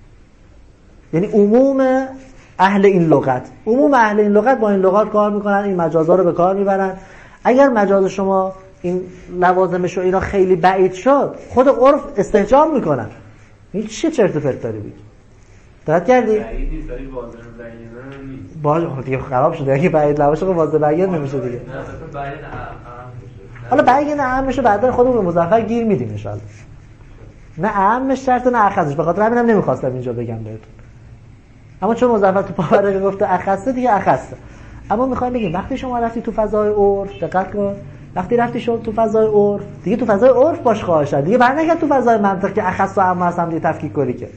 یعنی عموم اهل این لغت. عموم اهل این لغت با این لغات کار میکنن، این مجازا رو به کار میبرن. اگر مجاز شما این لوازمش و اینا خیلی بعید شد، خود عرف استهجان میکنن. این چه چرت و پرت داری بگی؟ دقت کردی؟ بعید نیست ولی واضح بیان نیست. باشه دیگه خراب شده. اگه بعید نباشه واضح بیان نمیشه دیگه. نه مثلا بیان اهم میشه. حالا بیان اهم میشه بعدا خودمون به مظفر گیر میدیم ان شاء الله. نه اهمش شرط نه اخصش. به خاطر همینم نمیخواستم اینجا بگم بهتون. اما چون مظفر تو پاورقه گفته اخصه دیگه اخصه. اما میخوایم بگیم وقتی شما رفتی تو فضای عرف، دقت کن، وقتی رفتی شما تو فضای عرف دیگه تو فضای عرف باش خواهش دیگه برنگرد تو فضای منطق که اخص و اهم هستم دیگه تفکیک کنی که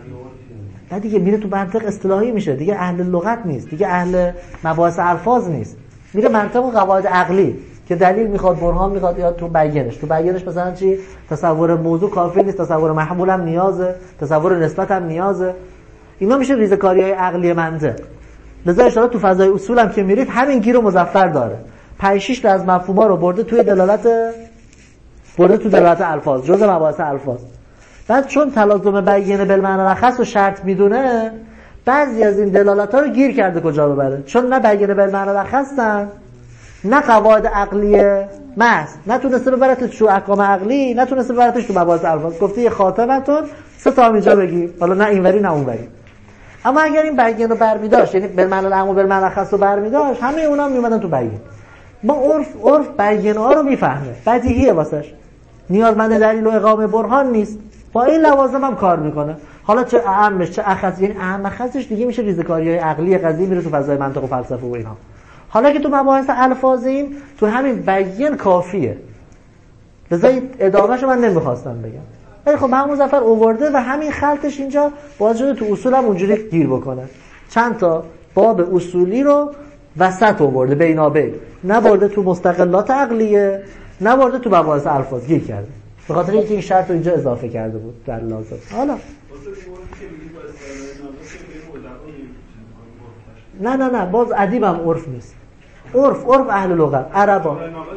نه دیگه میره تو منطق اصطلاحی میشه دیگه، اهل لغت نیست دیگه، اهل مباحث الفاظ نیست، میره منطق و قواعد عقلی که دلیل میخواد، برهان میخواد، یا تو بیانش تو بیانش مثلا چی تصور موضوع کافی نیست، تصور محمول هم نیازه، تصور نسبت هم نیازه. اینا میشه ریزه‌کاری‌های عقلی منطق. لذا اشاره تو فضای اصول هم که میرید همین گیر و مظفر داره. پنج شش تا از مفهوما رو برده توی دلالت برده تو دلالت الفاظ، جزء مباحث الفاظ. بعد چون تلازم بیان بالمعنی الاخص رو شرط میدونه، بعضی از این دلالت‌ها رو گیر کرده کجا ببره، چون نه بیان بالمعنی الاخصن، نه قواعد عقلی محض، نتونسته ببرتش تو احکام عقلی، نتونسته ببرتش تو مباحث الفاظ. گفته یه خاتمتون سه تا اینجا بگی، حالا نه اینوری نه اونوری. اما اگر این بیان رو برمی‌داشت، یعنی بالمعنی الاعم و بالمعنی الاخص رو برمی‌داشت، همه اونا هم میومدن تو بیان. ما عرف عرف بیان‌ها رو میفهمه، بدیهیه واسش، نیازمند دلیل و اقامه برهان نیست، با این لوازم هم کار میکنه. حالا چه اعمش چه اخص، یعنی اعم اخصش دیگه میشه ریزه‌کاری‌های عقلی قضیه، میره تو فضای منطق و فلسفه و اینا. حالا که تو مباحث الفاظیم تو همین بیان کافیه، لذا ادامهشو من نمیخواستم بگم. ولی خب محمود ظفر آورده و همین خلطش اینجا باز شده تو اصول هم اونجوری گیر بکنه. چند تا باب اصولی رو وسط آورده، بینابین، نبرده تو مستقلات عقلیه، نبرده تو مباحث الفاظ، گیر کرده. به خاطر اینکه این شرط رو اینجا اضافه کرده بود در لازم. حالا نه نه نه باز ادیبم عرف نیست. عرف عرف اهل لغت عربا.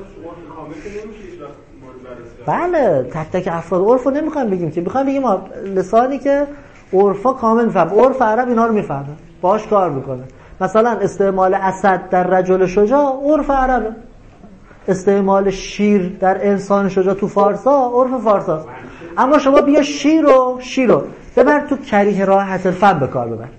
بله تک تک افراد عرفو نمیخوایم بگیم که، میخوایم بگیم لسانی که عرفا کامل میفهمه، عرف عرب اینا رو میفهمه، باهاش کار میکنه. مثلا استعمال اسد در رجل شجاع عرف عربه، استعمال شیر در انسان شجاع تو فارسا عرف فارساست. اما شما بیا شیر رو شیر رو ببر تو کریه راحت الفم به کار ببر.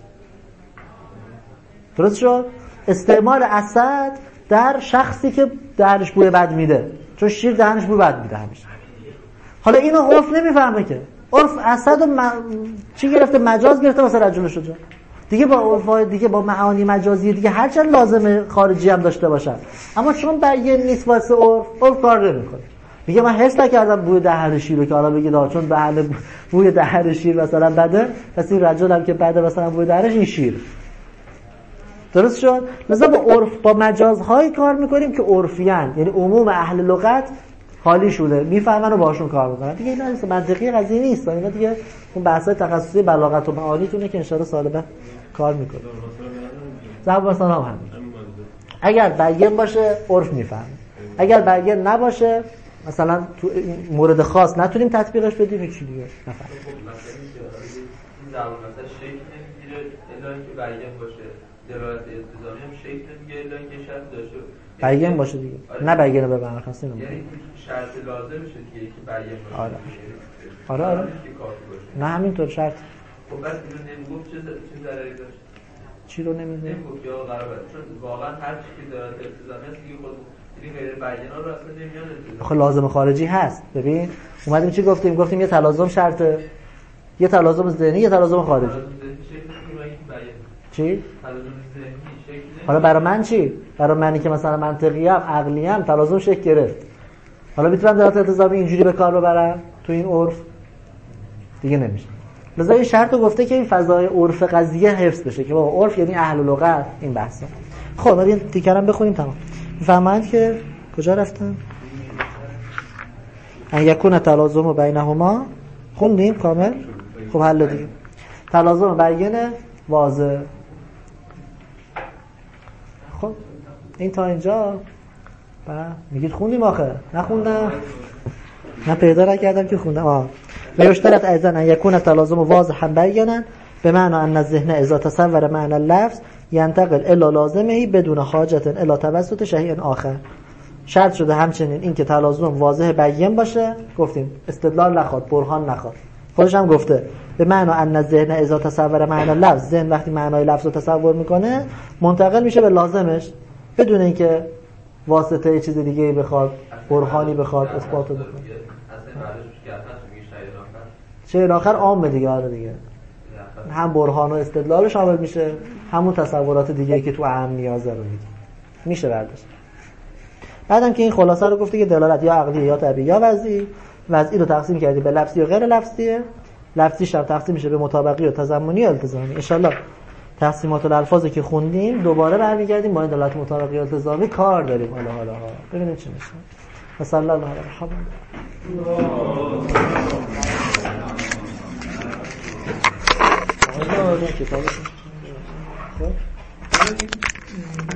درست شد؟ استعمال اسد در شخصی که دهنش بوی بد میده، چون شیر دهنش بوی بد میده همیشه. حالا اینو عرف نمیفهمه که، عرف اسد و م... چی گرفته؟ مجاز گرفته واسه رجل شجاع دیگه، با عرف دیگه با معانی مجازی دیگه هرچند لازمه خارجی هم داشته باشن، اما چون بیان نیست واسه عرف، عرف کار نمیکنه. میگه من حس نکردم بوی دهن شیر رو که حالا بگید آ چون دهن بوی دهن شیر مثلا بده، پس این رجل هم که بده مثلا بوی دهنش این شیر. درست شد؟ مثلا با عرف با مجازهای کار میکنیم که عرفیان، یعنی عموم اهل لغت حالی شده میفهمن و باشون کار میکنن دیگه. اینا منطقی قضیه نیست، اینا دیگه اون بحث‌های تخصصی بلاغت و معانیتونه که ان شاء الله سال بعد کار میکنه. ضرب مثلا هم همین، اگر بیان باشه عرف میفهمه، اگر بیان نباشه مثلا تو مورد خاص نتونیم تطبیقش بدیم هیچ دیگه نفهم. زبان مثلا شکل نمیگیره الا اینکه بیان باشه، دلالت التزامی هم شکل نمیگیره الا اینکه شرط داشته بیان باشه دیگه. نه بیان به معنی خاصی نمیگه، یعنی شرط لازم میشه دیگه که بیان باشه. آره آره آره نه همینطور شرط. خب بس اینو نمیگفت چه چه ضرری داشت؟ چی رو نمیگه؟ نمیگفت یا قراره، چون واقعا هر چیزی که دلالت التزامی هست دیگه خود این غیر بیان رو اصلا نمیاد التزام. خب لازم خارجی هست. ببین اومدیم چی گفتیم؟ گفتیم یه تلازم شرطه، یه تلازم ذهنی، یه تلازم خارجی. چی؟ حالا برای من چی؟ برای منی که مثلا منطقی ام، عقلی ام، تلازم شکل گرفت. حالا میتونم دلالت التزامی اینجوری به کار ببرم تو این عرف؟ دیگه نمیشه. لذا این شرط رو گفته که این فضای عرف قضیه حفظ بشه که بابا عرف یعنی اهل لغت این بحثا. خب این تیکر هم بخونیم تمام. میفهمند که کجا رفتن؟ ان یکون تلازم بینهما خوندیم کامل؟ خب حل دیگه. تلازم بیانه واضح. خب این تا اینجا با میگید خوندیم آخه؟ نخوندم؟ من پیدا نکردم که خوندم. آه و یشترط ایضا ان یکون تلازم واضحا بیانا به معنی ان الذهن اذا تصور معنی اللفظ ينتقل الى لازمه بدون حاجت الى توسط شیء آخر. شرط شده همچنین این که تلازم واضح بیان باشه. گفتیم استدلال نخواد، برهان نخواد، خودش هم گفته به معنی ان الذهن اذا تصور معنی اللفظ، ذهن وقتی معنای لفظ رو تصور میکنه منتقل میشه به لازمش بدون اینکه واسطه چیز دیگه بخواد، برهانی بخواد، اثبات بخواد. چه آخر عامه دیگه. آره دیگه هم برهان و استدلال شامل میشه، همون تصورات دیگه که تو عام نیاز داره میگه میشه برداشت. بعدم که این خلاصه رو گفته که دلالت یا عقلی یا طبیعی یا وضعی. وضعی رو تقسیم کردی به لفظی و غیر لفظیه، لفظیش هم تقسیم میشه به مطابقی و تضمنی و التزامی. ان شاء الله تقسیمات الالفاظی که خوندیم دوباره برمیگردیم با این دلالت مطابقی و التزامی کار داریم. حالا حالا ها ببینیم چی میشه. صلی الله علیه و سلم.